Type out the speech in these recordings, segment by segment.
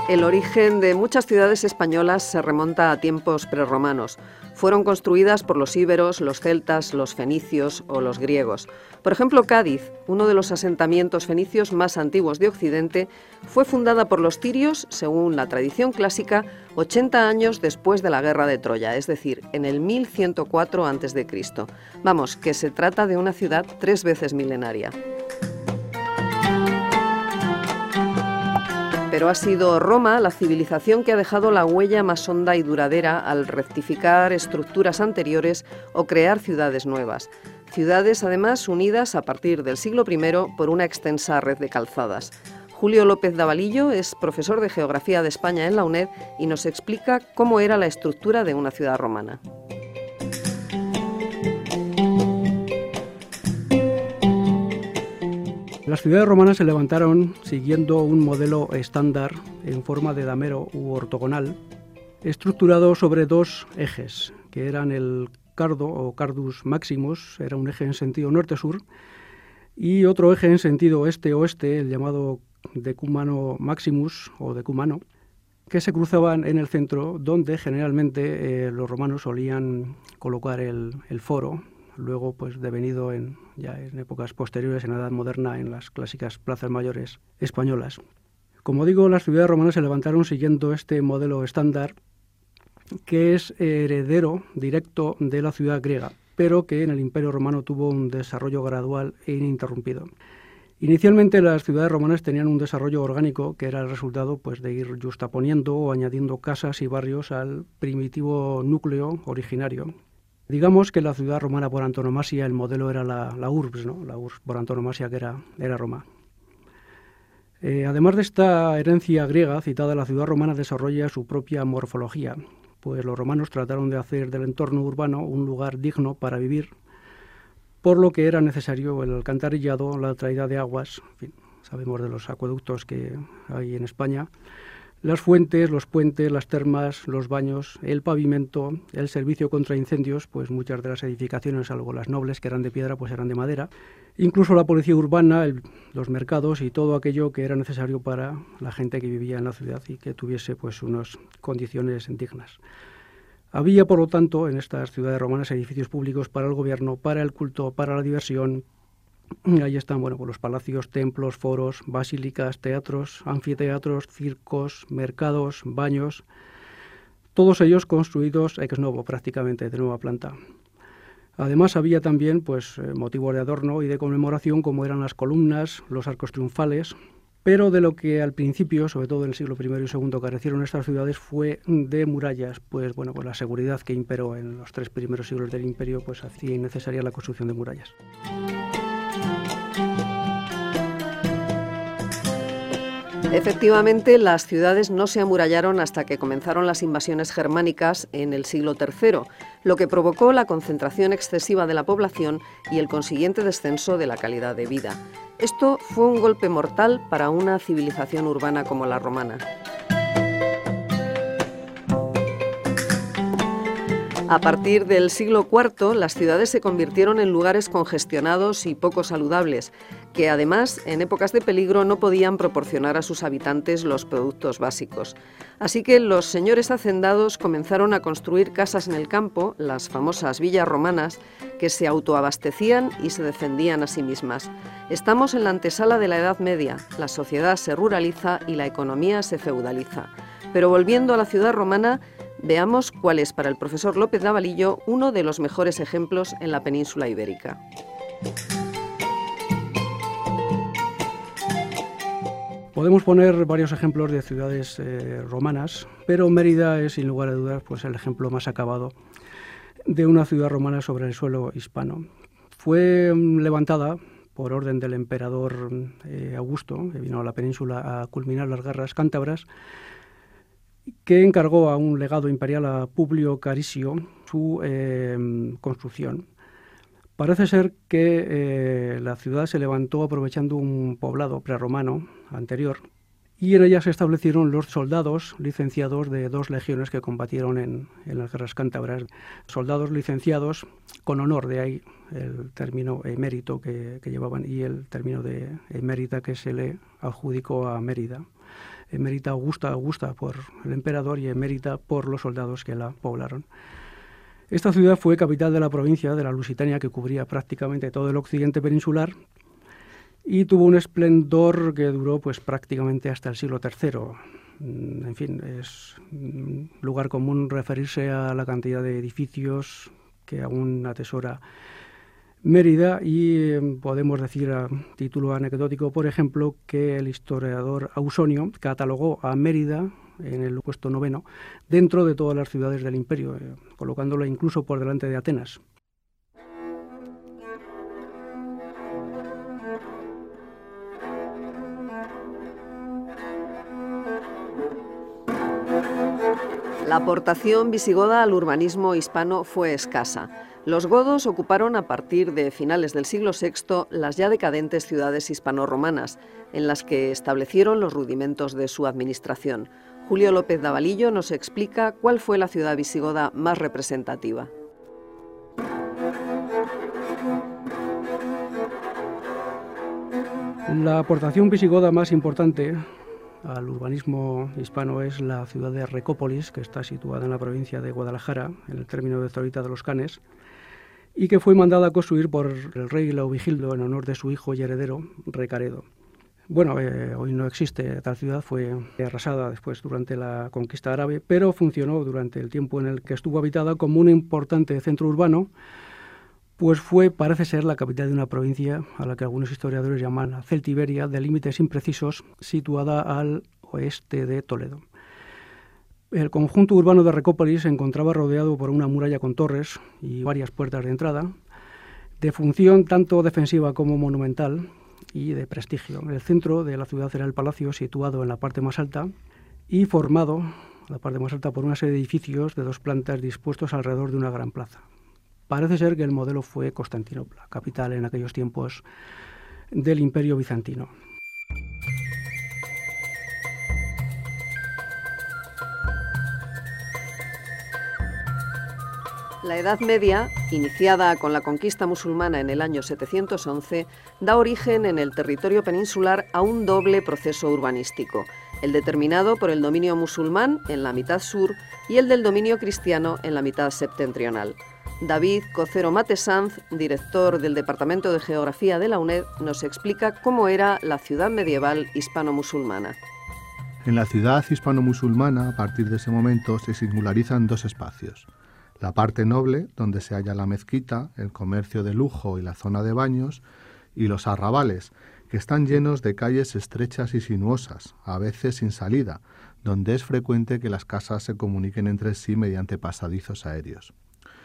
El origen de muchas ciudades españolas se remonta a tiempos prerromanos. Fueron construidas por los íberos, los celtas, los fenicios o los griegos. Por ejemplo, Cádiz, uno de los asentamientos fenicios más antiguos de Occidente, fue fundada por los tirios, según la tradición clásica, 80 años después de la Guerra de Troya, es decir, en el 1104 a.C. Vamos, que se trata de una ciudad 3 veces milenaria. Pero ha sido Roma la civilización que ha dejado la huella más honda y duradera al rectificar estructuras anteriores o crear ciudades nuevas. Ciudades, además, unidas a partir del siglo I por una extensa red de calzadas. Julio López Davalillo es profesor de Geografía de España en la UNED y nos explica cómo era la estructura de una ciudad romana. Las ciudades romanas se levantaron siguiendo un modelo estándar en forma de damero u ortogonal, estructurado sobre 2 ejes, que eran el cardo o cardus maximus, era un eje en sentido norte-sur, y otro eje en sentido este-oeste, el llamado decumano maximus o decumano, que se cruzaban en el centro, donde generalmente los romanos solían colocar el foro, luego pues devenido ya en épocas posteriores, en la Edad Moderna, en las clásicas plazas mayores españolas. Como digo, las ciudades romanas se levantaron siguiendo este modelo estándar, que es heredero directo de la ciudad griega, pero que en el Imperio Romano tuvo un desarrollo gradual e ininterrumpido. Inicialmente las ciudades romanas tenían un desarrollo orgánico que era el resultado pues, de ir justaponiendo o añadiendo casas y barrios al primitivo núcleo originario. Digamos que la ciudad romana por antonomasia, el modelo era la urbs, ¿no? La urbs por antonomasia que era Roma. Además de esta herencia griega citada, la ciudad romana desarrolla su propia morfología, pues los romanos trataron de hacer del entorno urbano un lugar digno para vivir, por lo que era necesario el alcantarillado, la traída de aguas, en fin, sabemos de los acueductos que hay en España, las fuentes, los puentes, las termas, los baños, el pavimento, el servicio contra incendios, pues muchas de las edificaciones, salvo las nobles que eran de piedra, pues eran de madera. Incluso la policía urbana, los mercados y todo aquello que era necesario para la gente que vivía en la ciudad y que tuviese pues unas condiciones dignas. Había, por lo tanto, en estas ciudades romanas edificios públicos para el gobierno, para el culto, para la diversión. Ahí están pues los palacios, templos, foros, basílicas, teatros, anfiteatros, circos, mercados, baños, todos ellos construidos ex novo, prácticamente de nueva planta. Además había también pues motivos de adorno y de conmemoración como eran las columnas, los arcos triunfales, pero de lo que al principio, sobre todo en el siglo I y II, carecieron estas ciudades fue de murallas, pues la seguridad que imperó en los 3 primeros siglos del imperio pues hacía innecesaria la construcción de murallas. Efectivamente, las ciudades no se amurallaron hasta que comenzaron las invasiones germánicas en el siglo III, lo que provocó la concentración excesiva de la población y el consiguiente descenso de la calidad de vida. Esto fue un golpe mortal para una civilización urbana como la romana. A partir del siglo IV, las ciudades se convirtieron en lugares congestionados y poco saludables, que además, en épocas de peligro, no podían proporcionar a sus habitantes los productos básicos. Así que los señores hacendados comenzaron a construir casas en el campo, las famosas villas romanas, que se autoabastecían y se defendían a sí mismas. Estamos en la antesala de la Edad Media, la sociedad se ruraliza y la economía se feudaliza. Pero volviendo a la ciudad romana, veamos cuál es para el profesor López Davalillo uno de los mejores ejemplos en la península ibérica. Podemos poner varios ejemplos de ciudades romanas, pero Mérida es sin lugar a dudas pues, el ejemplo más acabado de una ciudad romana sobre el suelo hispano. Fue levantada por orden del emperador Augusto, que vino a la península a culminar las guerras cántabras, que encargó a un legado imperial, a Publio Carisio, su construcción. Parece ser que la ciudad se levantó aprovechando un poblado prerromano anterior y en ella se establecieron los soldados licenciados de 2 legiones que combatieron en las guerras cántabras. Soldados licenciados con honor, de ahí el término emérito que llevaban y el término de emérita que se le adjudicó a Mérida. emérita Augusta por el emperador y emérita por los soldados que la poblaron. Esta ciudad fue capital de la provincia de la Lusitania, que cubría prácticamente todo el occidente peninsular, y tuvo un esplendor que duró pues prácticamente hasta el siglo III. En fin, es lugar común referirse a la cantidad de edificios que aún atesora Mérida, y podemos decir a título anecdótico, por ejemplo, que el historiador Ausonio catalogó a Mérida en el puesto 9 dentro de todas las ciudades del imperio, colocándola incluso por delante de Atenas. La aportación visigoda al urbanismo hispano fue escasa. Los godos ocuparon a partir de finales del siglo VI las ya decadentes ciudades hispano-romanas, en las que establecieron los rudimentos de su administración. Julio López Davalillo nos explica cuál fue la ciudad visigoda más representativa. La aportación visigoda más importante al urbanismo hispano es la ciudad de Recópolis, que está situada en la provincia de Guadalajara, en el término de Zorita de los Canes, y que fue mandada a construir por el rey Leovigildo en honor de su hijo y heredero, Recaredo. Bueno, hoy no existe tal ciudad, fue arrasada después durante la conquista árabe, pero funcionó durante el tiempo en el que estuvo habitada como un importante centro urbano, pues parece ser la capital de una provincia a la que algunos historiadores llaman Celtiberia, de límites imprecisos, situada al oeste de Toledo. El conjunto urbano de Recópolis se encontraba rodeado por una muralla con torres y varias puertas de entrada, de función tanto defensiva como monumental y de prestigio. El centro de la ciudad era el palacio, situado en la parte más alta y formado, la parte más alta, por una serie de edificios de 2 plantas dispuestos alrededor de una gran plaza. Parece ser que el modelo fue Constantinopla, capital en aquellos tiempos del Imperio Bizantino. La Edad Media, iniciada con la conquista musulmana en el año 711, da origen en el territorio peninsular a un doble proceso urbanístico, el determinado por el dominio musulmán en la mitad sur y el del dominio cristiano en la mitad septentrional. David Cocero Matesanz, director del Departamento de Geografía de la UNED, nos explica cómo era la ciudad medieval hispano-musulmana. En la ciudad hispano-musulmana, a partir de ese momento, se singularizan 2 espacios. La parte noble, donde se halla la mezquita, el comercio de lujo y la zona de baños, y los arrabales, que están llenos de calles estrechas y sinuosas, a veces sin salida, donde es frecuente que las casas se comuniquen entre sí mediante pasadizos aéreos.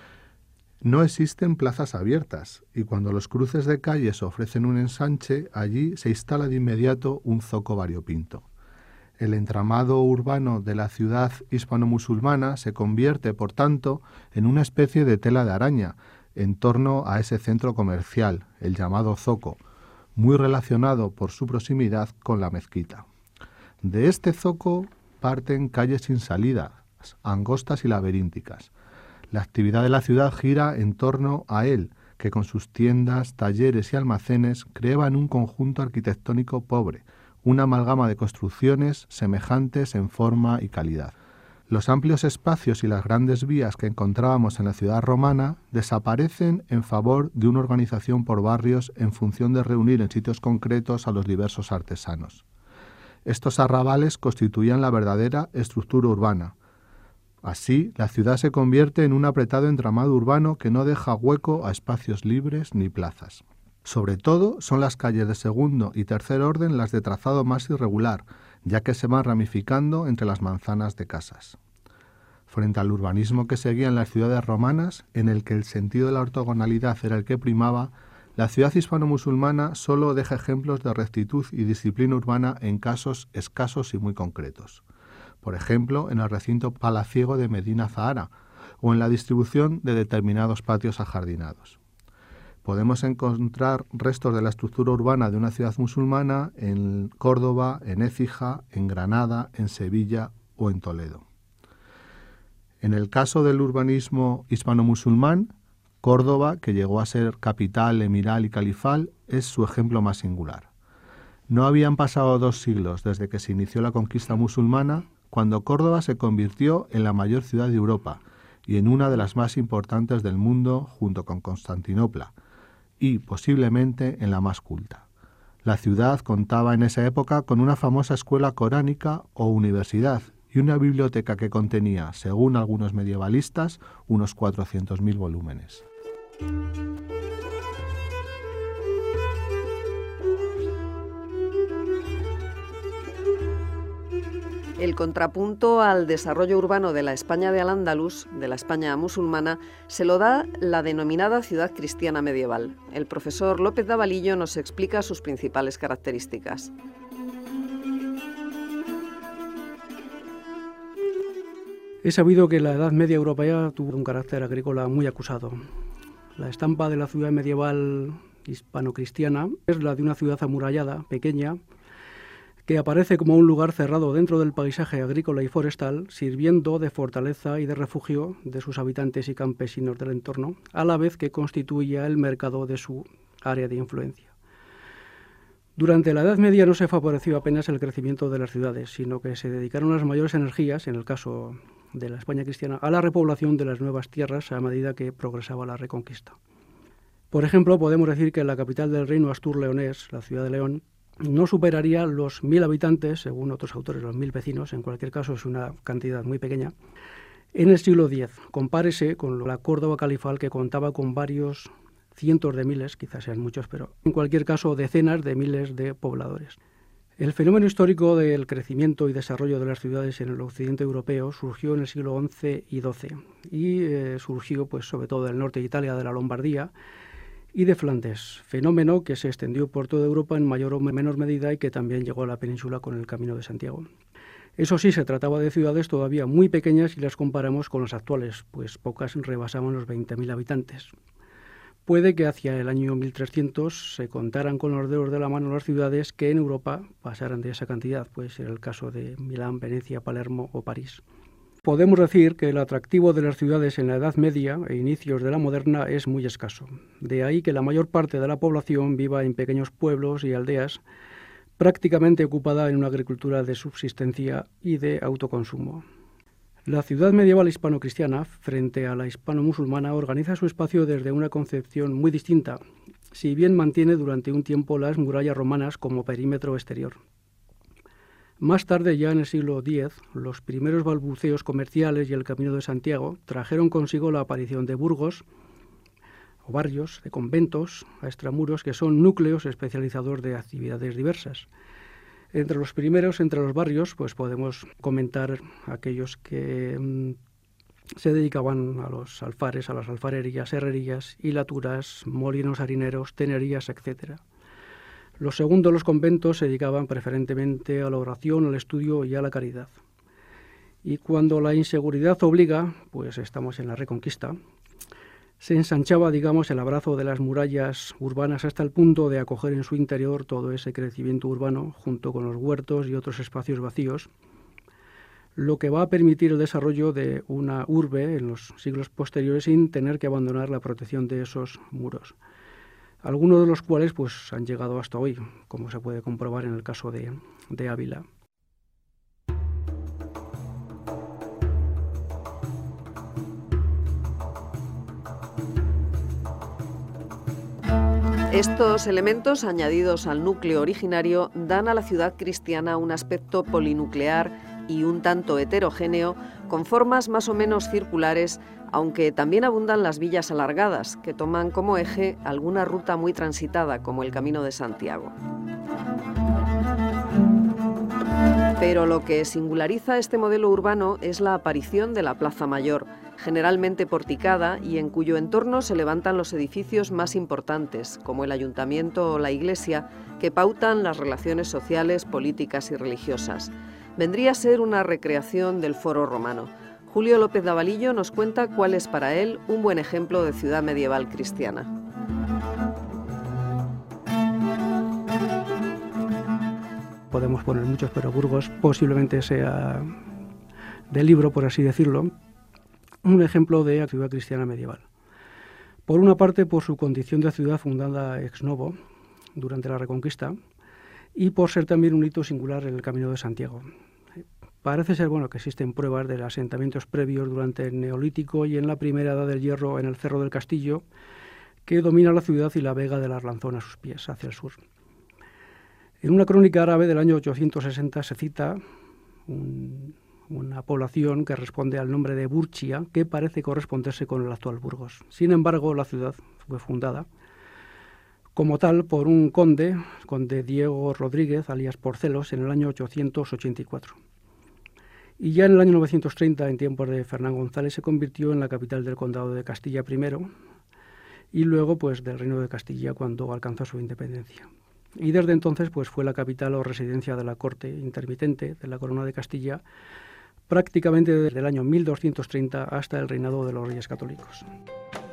No existen plazas abiertas, y cuando los cruces de calles ofrecen un ensanche, allí se instala de inmediato un zoco variopinto. El entramado urbano de la ciudad hispano-musulmana se convierte, por tanto, en una especie de tela de araña en torno a ese centro comercial, el llamado zoco, muy relacionado por su proximidad con la mezquita. De este zoco parten calles sin salida, angostas y laberínticas. La actividad de la ciudad gira en torno a él, que con sus tiendas, talleres y almacenes creaban un conjunto arquitectónico pobre, una amalgama de construcciones semejantes en forma y calidad. Los amplios espacios y las grandes vías que encontrábamos en la ciudad romana desaparecen en favor de una organización por barrios en función de reunir en sitios concretos a los diversos artesanos. Estos arrabales constituían la verdadera estructura urbana. Así, la ciudad se convierte en un apretado entramado urbano que no deja hueco a espacios libres ni plazas. Sobre todo son las calles de segundo y tercer orden las de trazado más irregular, ya que se van ramificando entre las manzanas de casas. Frente al urbanismo que seguía en las ciudades romanas, en el que el sentido de la ortogonalidad era el que primaba, la ciudad hispano-musulmana solo deja ejemplos de rectitud y disciplina urbana en casos escasos y muy concretos. Por ejemplo, en el recinto palaciego de Medina Zahara o en la distribución de determinados patios ajardinados. Podemos encontrar restos de la estructura urbana de una ciudad musulmana en Córdoba, en Écija, en Granada, en Sevilla o en Toledo. En el caso del urbanismo hispano-musulmán, Córdoba, que llegó a ser capital emiral y califal, es su ejemplo más singular. No habían pasado 2 siglos desde que se inició la conquista musulmana, cuando Córdoba se convirtió en la mayor ciudad de Europa y en una de las más importantes del mundo junto con Constantinopla, y posiblemente en la más culta. La ciudad contaba en esa época con una famosa escuela coránica o universidad y una biblioteca que contenía, según algunos medievalistas, unos 400.000 volúmenes. El contrapunto al desarrollo urbano de la España de Al-Ándalus, de la España musulmana, se lo da la denominada ciudad cristiana medieval. El profesor López Davalillo nos explica sus principales características. Es sabido que la Edad Media europea tuvo un carácter agrícola muy acusado. La estampa de la ciudad medieval hispano-cristiana es la de una ciudad amurallada, pequeña, que aparece como un lugar cerrado dentro del paisaje agrícola y forestal, sirviendo de fortaleza y de refugio de sus habitantes y campesinos del entorno, a la vez que constituía el mercado de su área de influencia. Durante la Edad Media no se favoreció apenas el crecimiento de las ciudades, sino que se dedicaron las mayores energías, en el caso de la España cristiana, a la repoblación de las nuevas tierras a medida que progresaba la Reconquista. Por ejemplo, podemos decir que la capital del reino astur-leonés, la ciudad de León, no superaría los 1.000 habitantes, según otros autores, los 1.000 vecinos, en cualquier caso es una cantidad muy pequeña, en el siglo X. Compárese con la Córdoba califal, que contaba con varios cientos de miles, quizás sean muchos, pero en cualquier caso decenas de miles de pobladores. El fenómeno histórico del crecimiento y desarrollo de las ciudades en el occidente europeo surgió en el siglo XI y XII y surgió pues, sobre todo del norte de Italia, de la Lombardía, y de Flandes, fenómeno que se extendió por toda Europa en mayor o menor medida y que también llegó a la península con el Camino de Santiago. Eso sí, se trataba de ciudades todavía muy pequeñas si las comparamos con las actuales, pues pocas rebasaban los 20.000 habitantes. Puede que hacia el año 1300 se contaran con los dedos de la mano las ciudades que en Europa pasaran de esa cantidad, puede ser el caso de Milán, Venecia, Palermo o París. Podemos decir que el atractivo de las ciudades en la Edad Media e inicios de la moderna es muy escaso. De ahí que la mayor parte de la población viva en pequeños pueblos y aldeas, prácticamente ocupada en una agricultura de subsistencia y de autoconsumo. La ciudad medieval hispano-cristiana, frente a la hispano-musulmana, organiza su espacio desde una concepción muy distinta, si bien mantiene durante un tiempo las murallas romanas como perímetro exterior. Más tarde, ya en el siglo X, los primeros balbuceos comerciales y el Camino de Santiago trajeron consigo la aparición de burgos o barrios, de conventos a extramuros, que son núcleos especializados de actividades diversas. Entre los primeros, entre los barrios, pues podemos comentar aquellos que se dedicaban a los alfares, a las alfarerías, herrerías, hilaturas, molinos harineros, tenerías, etc. Los segundos, los conventos, se dedicaban preferentemente a la oración, al estudio y a la caridad. Y cuando la inseguridad obliga, pues estamos en la Reconquista, se ensanchaba, digamos, el abrazo de las murallas urbanas hasta el punto de acoger en su interior todo ese crecimiento urbano, junto con los huertos y otros espacios vacíos, lo que va a permitir el desarrollo de una urbe en los siglos posteriores sin tener que abandonar la protección de esos muros. Algunos de los cuales pues, han llegado hasta hoy, como se puede comprobar en el caso de Ávila. Estos elementos, añadidos al núcleo originario, dan a la ciudad cristiana un aspecto polinuclear y un tanto heterogéneo, con formas más o menos circulares, aunque también abundan las villas alargadas, que toman como eje alguna ruta muy transitada, como el Camino de Santiago. Pero lo que singulariza este modelo urbano es la aparición de la Plaza Mayor, generalmente porticada y en cuyo entorno se levantan los edificios más importantes, como el ayuntamiento o la iglesia, que pautan las relaciones sociales, políticas y religiosas. Vendría a ser una recreación del Foro Romano. Julio López Davalillo nos cuenta cuál es para él un buen ejemplo de ciudad medieval cristiana. Podemos poner muchos, pero Burgos posiblemente sea del libro, por así decirlo, un ejemplo de ciudad cristiana medieval. Por una parte, por su condición de ciudad fundada ex novo durante la Reconquista, y por ser también un hito singular en el Camino de Santiago. Parece ser que existen pruebas de asentamientos previos durante el Neolítico y en la primera Edad del Hierro en el Cerro del Castillo, que domina la ciudad y la vega del Arlanzón a sus pies, hacia el sur. En una crónica árabe del año 860 se cita una población que responde al nombre de Burchia, que parece corresponderse con el actual Burgos. Sin embargo, la ciudad fue fundada como tal por un conde Diego Rodríguez, alias Porcelos, en el año 884. Y ya en el año 930, en tiempos de Fernán González, se convirtió en la capital del condado de Castilla primero y luego del Reino de Castilla cuando alcanzó su independencia. Y desde entonces fue la capital o residencia de la corte intermitente de la Corona de Castilla prácticamente desde el año 1230 hasta el reinado de los Reyes Católicos.